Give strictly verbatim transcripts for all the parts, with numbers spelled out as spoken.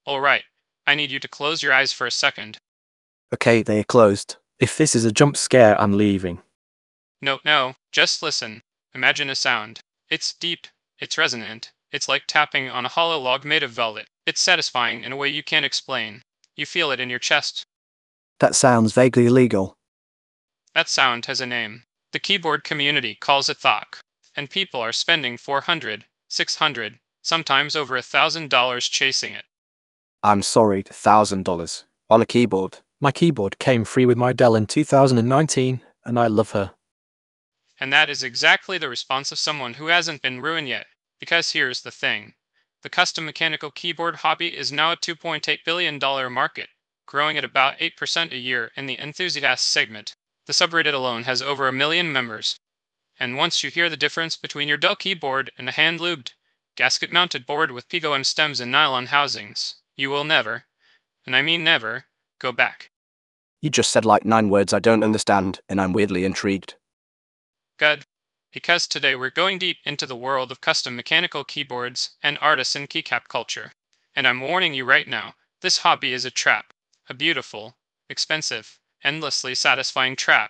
Alright, I need you to close your eyes for a second. Okay, they are closed. If this is a jump scare, I'm leaving. No, no, just listen. Imagine a sound. It's deep, it's resonant, it's like tapping on a hollow log made of velvet. It's satisfying in a way you can't explain. You feel it in your chest. That sounds vaguely illegal. That sound has a name. The keyboard community calls it thok, and people are spending four hundred, six hundred, sometimes over a thousand dollars chasing it. I'm sorry, one thousand dollars on a keyboard. My keyboard came free with my Dell in two thousand nineteen, and I love her. And that is exactly the response of someone who hasn't been ruined yet. Because here's the thing. The custom mechanical keyboard hobby is now a two point eight billion dollars market, growing at about eight percent a year in the enthusiast segment. The subreddit alone has over a million members. And once you hear the difference between your Dell keyboard and a hand-lubed, gasket-mounted board with P G O M stems and nylon housings, you will never, and I mean never, go back. You just said like nine words I don't understand, and I'm weirdly intrigued. Good. Because today we're going deep into the world of custom mechanical keyboards and artisan keycap culture. And I'm warning you right now, this hobby is a trap. A beautiful, expensive, endlessly satisfying trap.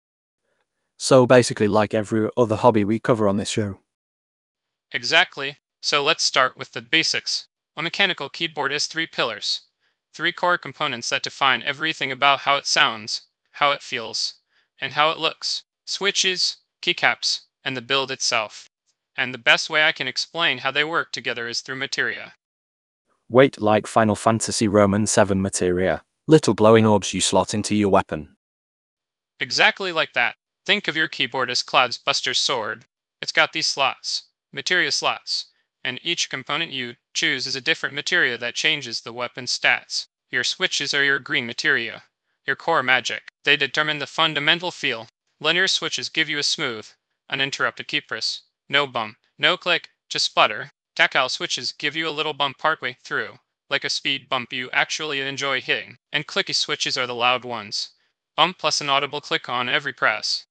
So basically like every other hobby we cover on this show. Exactly. So let's start with the basics. A mechanical keyboard is three pillars. Three core components that define everything about how it sounds, how it feels, and how it looks. Switches, keycaps, and the build itself. And the best way I can explain how they work together is through materia. Wait, like Final Fantasy Roman seven materia. Little glowing orbs you slot into your weapon. Exactly like that. Think of your keyboard as Cloud's Buster's sword. It's got these slots, materia slots, and each component you choose is a different materia that changes the weapon's stats. Your switches are your green materia, your core magic. They determine the fundamental feel. Linear switches give you a smooth, uninterrupted key press. No bump, no click, just sputter. Tactile switches give you a little bump partway through, like a speed bump you actually enjoy hitting. And clicky switches are the loud ones. Bump plus an audible click on every press.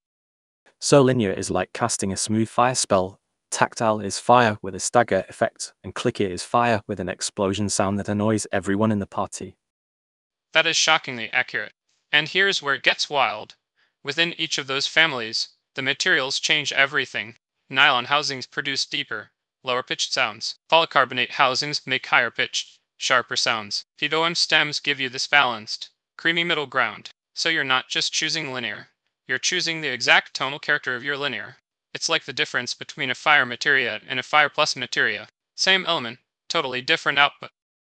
So linear is like casting a smooth fire spell, tactile is fire with a stagger effect, and clicky is fire with an explosion sound that annoys everyone in the party. That is shockingly accurate. And here's where it gets wild. Within each of those families, the materials change everything. Nylon housings produce deeper, lower-pitched sounds. Polycarbonate housings make higher-pitched, sharper sounds. P G O M stems give you this balanced, creamy middle ground. So you're not just choosing linear. You're choosing the exact tonal character of your linear. It's like the difference between a fire materia and a fire plus materia. Same element, totally different output.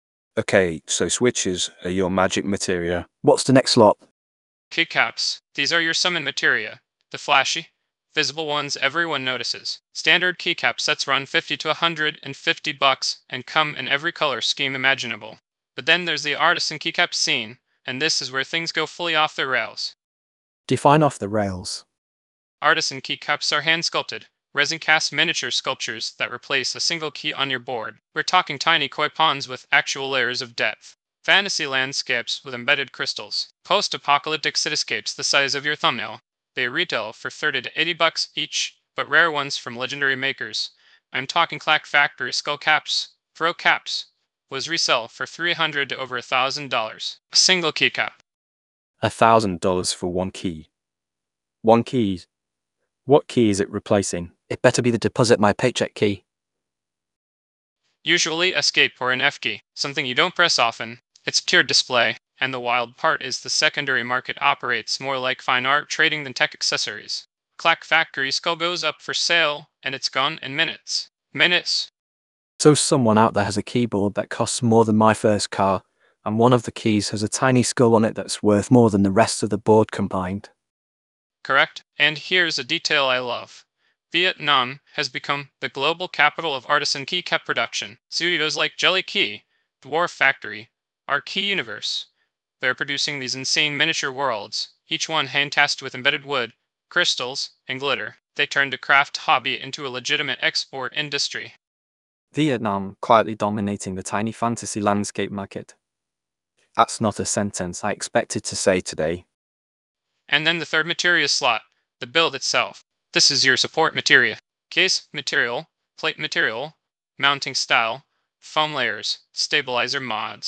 Okay, so switches are your magic materia. What's the next slot? Keycaps. These are your summon materia. The flashy, visible ones everyone notices. Standard keycap sets run fifty to one hundred fifty bucks and come in every color scheme imaginable. But then there's the artisan keycap scene, and this is where things go fully off the rails. Define off the rails. Artisan keycaps are hand-sculpted, resin-cast miniature sculptures that replace a single key on your board. We're talking tiny koi ponds with actual layers of depth. Fantasy landscapes with embedded crystals. Post-apocalyptic cityscapes the size of your thumbnail. They retail for thirty to eighty bucks each, but rare ones from legendary makers. I'm talking Clack Factory skull caps, fro caps, was resell for three hundred to over a thousand dollars. A single keycap. A thousand dollars for one key. One key. What key is it replacing? It better be the deposit my paycheck key. Usually escape or an F key, something you don't press often. It's pure display, and the wild part is the secondary market operates more like fine art trading than tech accessories. Clack Factory skull goes up for sale, and it's gone in minutes. Minutes. So someone out there has a keyboard that costs more than my first car, and one of the keys has a tiny skull on it that's worth more than the rest of the board combined. Correct? And here's a detail I love. Vietnam has become the global capital of artisan keycap production. Studios like Jelly Key, Dwarf Factory, are Key Universe. They're producing these insane miniature worlds, each one hand-tasked with embedded wood, crystals, and glitter. They turned a craft hobby into a legitimate export industry. Vietnam quietly dominating the tiny fantasy landscape market. That's not a sentence I expected to say today. And then the third materia slot, the build itself. This is your support materia. Case material, plate material, mounting style, foam layers, stabilizer mods.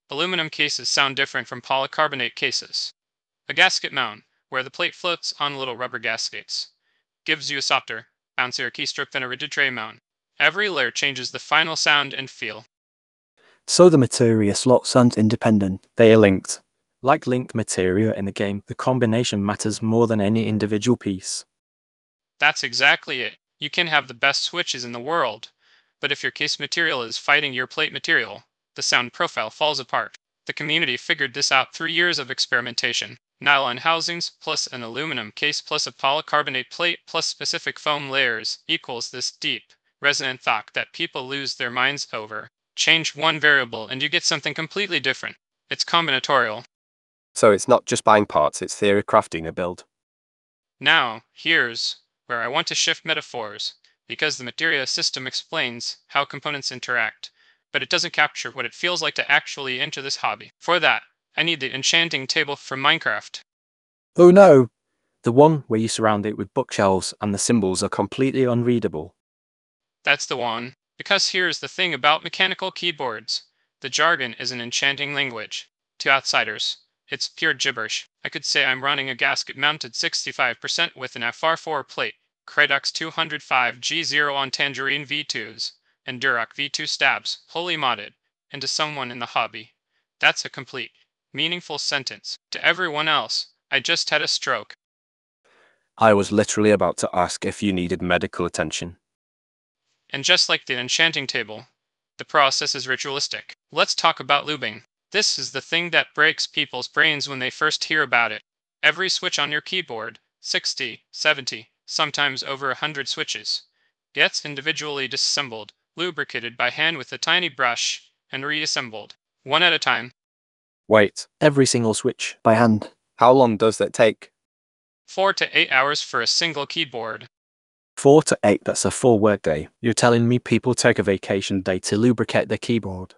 Aluminum cases sound different from polycarbonate cases. A gasket mount, where the plate floats on little rubber gaskets, gives you a softer, bouncier keystroke than a rigid tray mount. Every layer changes the final sound and feel. So the materia slots aren't independent, they are linked. Like linked materia in the game, the combination matters more than any individual piece. That's exactly it. You can have the best switches in the world, but if your case material is fighting your plate material, the sound profile falls apart. The community figured this out through years of experimentation. Nylon housings plus an aluminum case plus a polycarbonate plate plus specific foam layers equals this deep, resonant thought that people lose their minds over. Change one variable and you get something completely different. It's combinatorial. So it's not just buying parts, it's theory crafting a build. Now, here's where I want to shift metaphors, because the Materia system explains how components interact, but it doesn't capture what it feels like to actually enter this hobby. For that, I need the enchanting table from Minecraft. Oh no! The one where you surround it with bookshelves and the symbols are completely unreadable. That's the one. Because here's the thing about mechanical keyboards. The jargon is an enchanting language. To outsiders, it's pure gibberish. I could say I'm running a gasket mounted sixty-five percent with an F R four plate, Cradox two oh five G zero on Tangerine V twos, and Duroc V two stabs, wholly modded, and to someone in the hobby, that's a complete, meaningful sentence. To everyone else, I just had a stroke. I was literally about to ask if you needed medical attention. And just like the enchanting table, the process is ritualistic. Let's talk about lubing. This is the thing that breaks people's brains when they first hear about it. Every switch on your keyboard, sixty, seventy, sometimes over a hundred switches, gets individually disassembled, lubricated by hand with a tiny brush, and reassembled, one at a time. Wait, Every single switch, by hand. how long does that take? Four to eight hours for a single keyboard. Four to eight, that's a full workday. You're telling me people take a vacation day to lubricate their keyboard?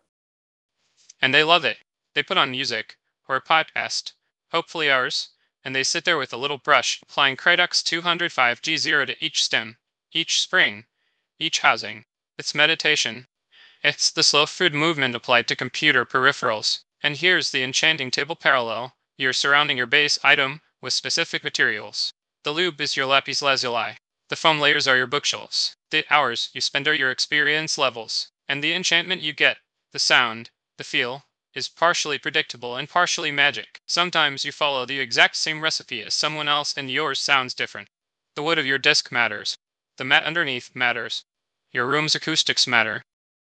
And they love it. They put on music, or a podcast, hopefully ours, and they sit there with a little brush, applying Cradox two oh five G zero to each stem, each spring, each housing. It's meditation. It's the slow food movement applied to computer peripherals. And here's the enchanting table parallel. You're surrounding your base item with specific materials. The lube is your lapis lazuli. The foam layers are your bookshelves. The hours you spend are your experience levels. And the enchantment you get, the sound, the feel, is partially predictable and partially magic. Sometimes you follow the exact same recipe as someone else and yours sounds different. The wood of your desk matters. The mat underneath matters. Your room's acoustics matter.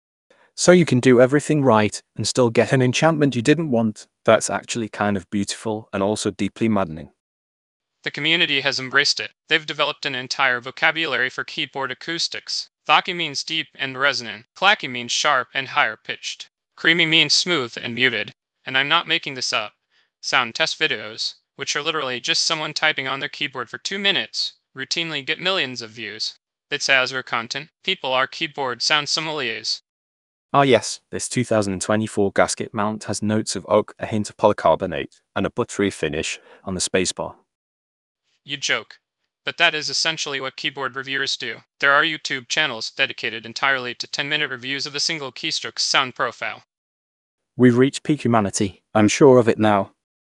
So you can do everything right and still get an enchantment you didn't want. That's actually kind of beautiful and also deeply maddening. The community has embraced it. They've developed an entire vocabulary for keyboard acoustics. Thocky means deep and resonant. Clacky means sharp and higher pitched. Creamy means smooth and muted. And I'm not making this up. Sound test videos, which are literally just someone typing on their keyboard for two minutes, routinely get millions of views. It's Azure content. People are keyboard sound sommeliers. Ah yes, this two thousand twenty-four gasket mount has notes of oak, a hint of polycarbonate, and a buttery finish on the spacebar. You joke. But that is essentially what keyboard reviewers do. There are YouTube channels dedicated entirely to ten minute reviews of a single keystroke's sound profile. We've reached peak humanity. I'm sure of it now.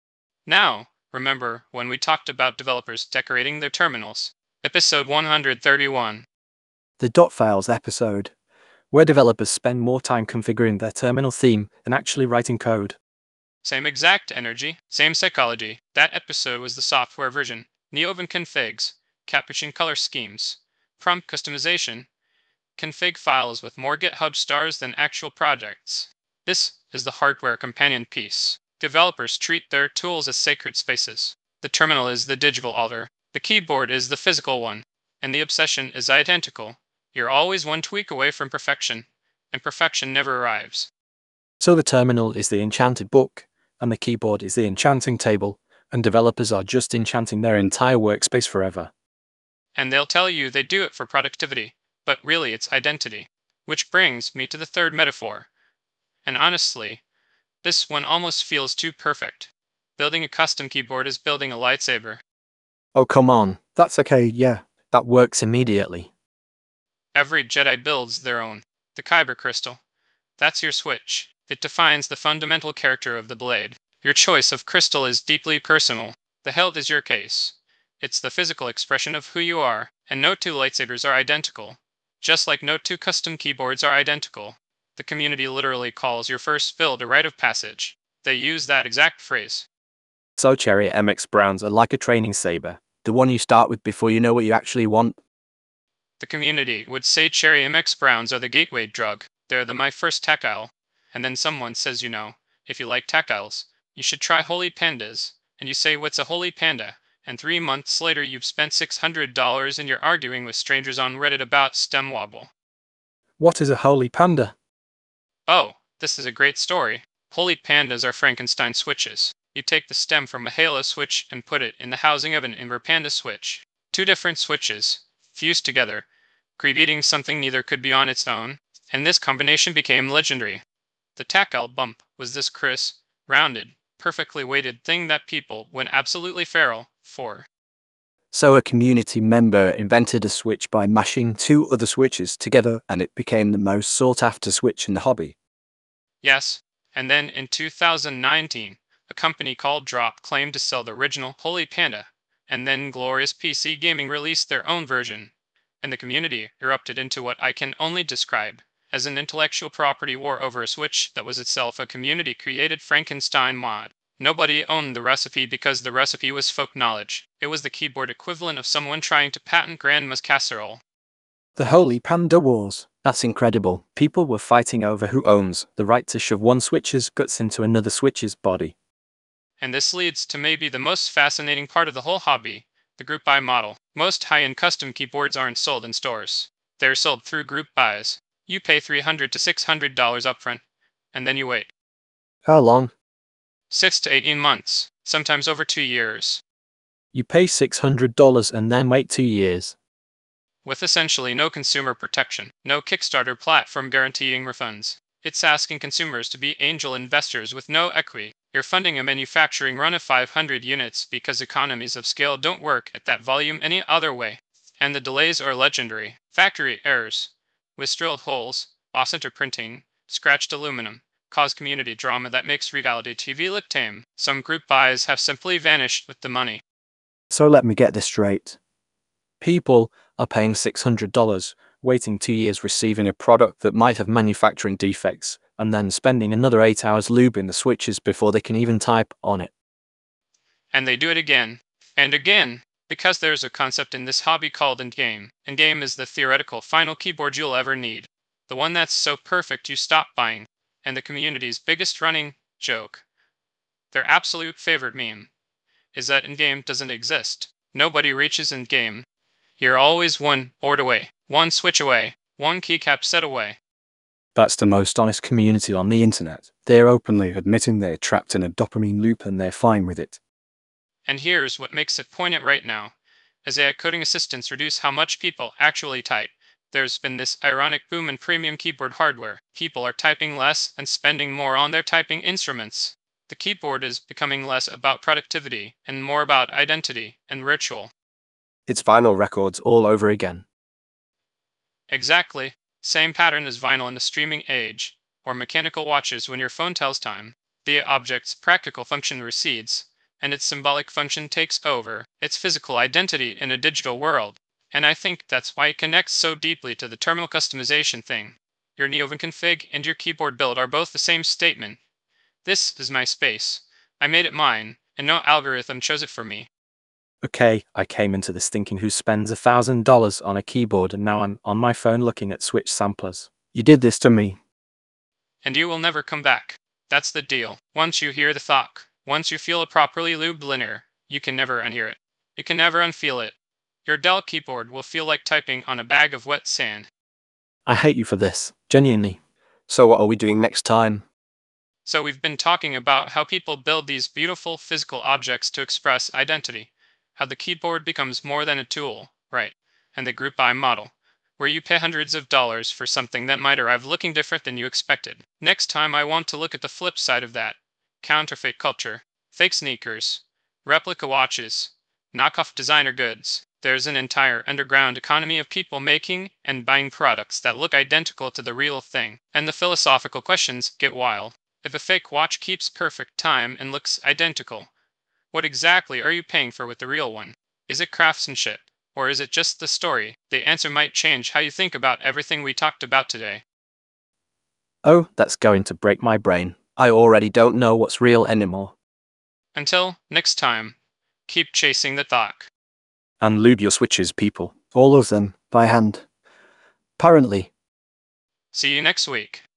Now, remember when we talked about developers decorating their terminals? Episode one hundred thirty-one. The dot files episode, where developers spend more time configuring their terminal theme than actually writing code. Same exact energy, same psychology. That episode was the software version. Neoven configs, capuchin color schemes, prompt customization, config files with more GitHub stars than actual projects. This is the hardware companion piece. Developers treat their tools as sacred spaces. The terminal is the digital altar. The keyboard is the physical one. And the obsession is identical. You're always one tweak away from perfection. And perfection never arrives. So the terminal is the enchanted book, and the keyboard is the enchanting table, and developers are just enchanting their entire workspace forever. And they'll tell you they do it for productivity, but really it's identity. Which brings me to the third metaphor. And honestly, this one almost feels too perfect. Building a custom keyboard is building a lightsaber. Oh come on, that's okay, yeah, that works immediately. Every Jedi builds their own. The Kyber crystal. That's your switch. It defines the fundamental character of the blade. Your choice of crystal is deeply personal. The hilt is your case. It's the physical expression of who you are, and no two lightsabers are identical. Just like no two custom keyboards are identical. The community literally calls your first build a rite of passage. They use that exact phrase. So Cherry M X Browns are like a training saber. The one you start with before you know what you actually want. The community would say Cherry M X Browns are the gateway drug. They're the my first tactile. And then someone says, you know, if you like tactiles, you should try Holy Pandas. And you say, what's a Holy Panda? And three months later you've spent six hundred dollars and you're arguing with strangers on Reddit about stem wobble. What is a holy panda? Oh, this is a great story. Holy Pandas are Frankenstein switches. You take the stem from a Halo switch and put it in the housing of an Inver Panda switch. Two different switches, fused together, creating something neither could be on its own, and this combination became legendary. The tactile bump was this crisp, rounded, perfectly weighted thing that people went absolutely feral for. So a community member invented a switch by mashing two other switches together, and it became the most sought-after switch in the hobby. Yes, and then in two thousand nineteen, a company called Drop claimed to sell the original Holy Panda, and then Glorious P C Gaming released their own version, and the community erupted into what I can only describe as an intellectual property war over a switch that was itself a community-created Frankenstein mod. Nobody owned the recipe because the recipe was folk knowledge. It was the keyboard equivalent of someone trying to patent Grandma's casserole. The Holy Panda Wars. That's incredible. People were fighting over who owns the right to shove one switch's guts into another switch's body. And this leads to maybe the most fascinating part of the whole hobby, the group buy model. Most high-end custom keyboards aren't sold in stores. They're sold through group buys. You pay three hundred to six hundred dollars upfront, and then you wait. How long? Six to eighteen months, sometimes over two years. You pay six hundred dollars and then wait two years. With essentially no consumer protection, no Kickstarter platform guaranteeing refunds. It's asking consumers to be angel investors with no equity. You're funding a manufacturing run of five hundred units because economies of scale don't work at that volume any other way. And the delays are legendary. Factory errors, with drilled holes, off-center printing, scratched aluminum, cause community drama that makes reality T V look tame. Some group buys have simply vanished with the money. So let me get this straight. People are paying six hundred dollars, waiting two years receiving a product that might have manufacturing defects, and then spending another eight hours lubing the switches before they can even type on it. And they do it again, and again, because there's a concept in this hobby called endgame. Endgame is the theoretical final keyboard you'll ever need. The one that's so perfect you stop buying. And the community's biggest running joke, their absolute favorite meme, is that endgame doesn't exist. Nobody reaches endgame. You're always one board away, one switch away, one keycap set away. That's the most honest community on the internet. They're openly admitting they're trapped in a dopamine loop and they're fine with it. And here's what makes it poignant right now. As A I coding assistants reduce how much people actually type, there's been this ironic boom in premium keyboard hardware. People are typing less and spending more on their typing instruments. The keyboard is becoming less about productivity and more about identity and ritual. It's vinyl records all over again. Exactly. Same pattern as vinyl in the streaming age, or mechanical watches when your phone tells time. The object's practical function recedes, and its symbolic function takes over, its physical identity in a digital world. And I think that's why it connects so deeply to the terminal customization thing. Your Neovan config and your keyboard build are both the same statement. This is my space. I made it mine, and no algorithm chose it for me. Okay, I came into this thinking who spends a thousand dollars on a keyboard and now I'm on my phone looking at Switch samplers. You did this to me. And you will never come back. That's the deal. Once you hear the thought, once you feel a properly lubed linear, you can never unhear it. You can never unfeel it. Your Dell keyboard will feel like typing on a bag of wet sand. I hate you for this, genuinely. So what are we doing next time? So we've been talking about how people build these beautiful physical objects to express identity, how the keyboard becomes more than a tool, right, and the group buy model, where you pay hundreds of dollars for something that might arrive looking different than you expected. Next time I want to look at the flip side of that, counterfeit culture, fake sneakers, replica watches, knockoff designer goods. There's an entire underground economy of people making and buying products that look identical to the real thing, and the philosophical questions get wild. If a fake watch keeps perfect time and looks identical, what exactly are you paying for with the real one? Is it craftsmanship? Or is it just the story? The answer might change how you think about everything we talked about today. Oh, that's going to break my brain. I already don't know what's real anymore. Until next time, keep chasing the thought. And lube your switches, people. All of them, by hand. Apparently. See you next week.